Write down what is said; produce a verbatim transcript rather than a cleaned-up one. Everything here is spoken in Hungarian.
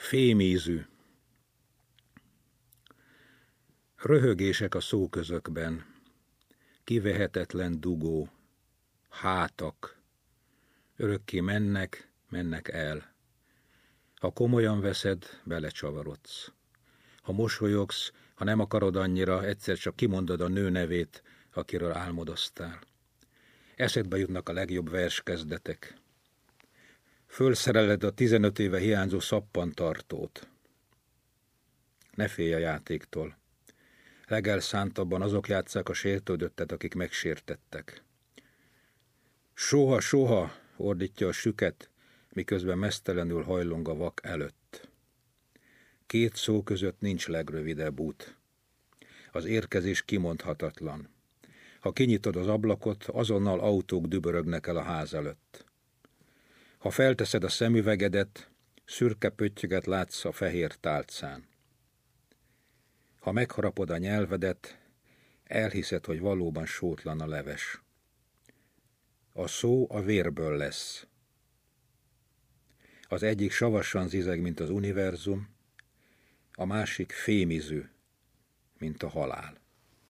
Fémízű. Röhögések a szóközökben, kivehetetlen dugó, hátak, örökké mennek, mennek el. Ha komolyan veszed, belecsavarodsz. Ha mosolyogsz, ha nem akarod annyira, egyszer csak kimondod a nő nevét, akiről álmodoztál. Eszedbe jutnak a legjobb verskezdetek. Fölszereled a tizenöt éve hiányzó szappantartót. Ne félj a játéktól. Legelszántabban azok játsszák a sértődöttet, akik megsértettek. Soha, soha, ordítja a süket, miközben meztelenül hajlong a vak előtt. Két szó között nincs legrövidebb út. Az érkezés kimondhatatlan. Ha kinyitod az ablakot, azonnal autók dübörögnek el a ház előtt. Ha felteszed a szemüvegedet, szürke pöttyöget látsz a fehér tálcán. Ha megharapod a nyelvedet, elhiszed, hogy valóban sótlan a leves. A szó a vérből lesz. Az egyik savasan zizeg, mint az univerzum, a másik fémizű, mint a halál.